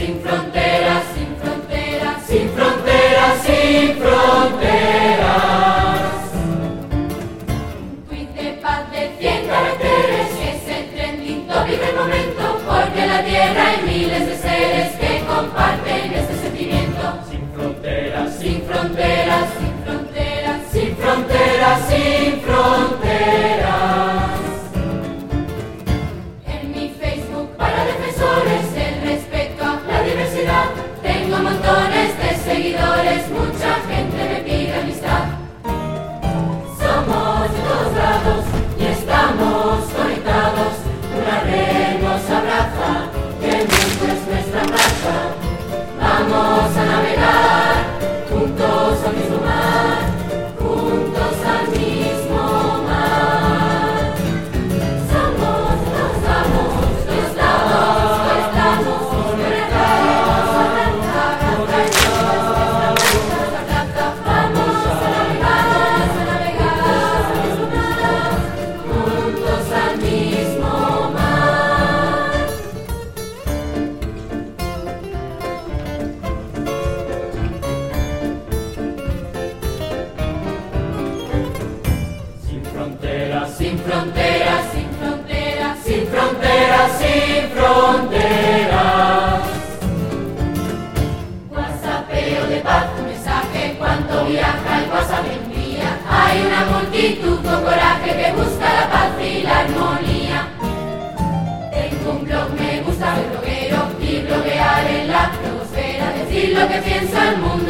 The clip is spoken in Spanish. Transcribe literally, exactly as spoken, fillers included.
sin fronteras, sin fronteras, sin fronteras, sin fronteras. Un tuit de paz de cien caracteres es el trending topic del momento, porque en la tierra hay miles de seres que comparten este sentimiento. Sin fronteras, sin fronteras, sin fronteras, sin fronteras, sin fronteras. En mi Facebook para defensores del respeto a la diversidad tengo montones de seguidores, mucha gente me pide amistad. Somos de todos lados y estamos conectados, una red nos abraza, que el mundo es nuestra plaza. Vamos a navegar juntos al mismo mar, juntos al mismo mar. Somos, todos estamos, todos estamos, todos estamos conectados, vamos a navegar, a navegar al mismo mar, juntos al mismo mar. Sin fronteras, sin fronteras, sin fronteras, sin fronteras, sin fronteras. WhatsAppeo de paz, un mensaje cuando viaja el WhatsApp envía. Hay una multitud con coraje que busca la paz y la armonía. Tengo un blog, me gusta el bloguero y bloguear en la blogosfera, decir lo que piensa el mundo